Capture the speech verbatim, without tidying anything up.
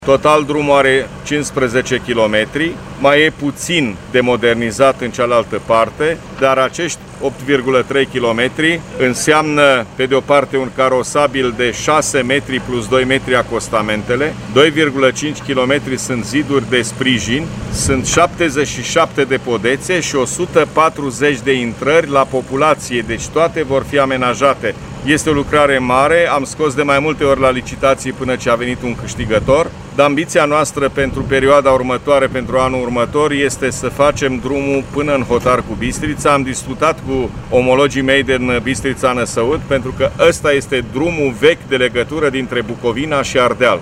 Total drumul are cincisprezece kilometri, mai e puțin de modernizat în cealaltă parte, dar acești opt virgulă trei kilometri înseamnă, pe de o parte, un carosabil de șase metri plus doi metri acostamentele, doi virgulă cinci kilometri sunt ziduri de sprijin, sunt șaptezeci și șapte de podețe și o sută patruzeci de intrări la populație, deci toate vor fi amenajate. Este o lucrare mare, am scos de mai multe ori la licitații până ce a venit un câștigător, dar ambiția noastră pentru perioada următoare, pentru anul următor, este să facem drumul până în Hotar cu Bistrița. Am discutat cu omologii mei din Bistrița Năsăud, pentru că ăsta este drumul vechi de legătură dintre Bucovina și Ardeal.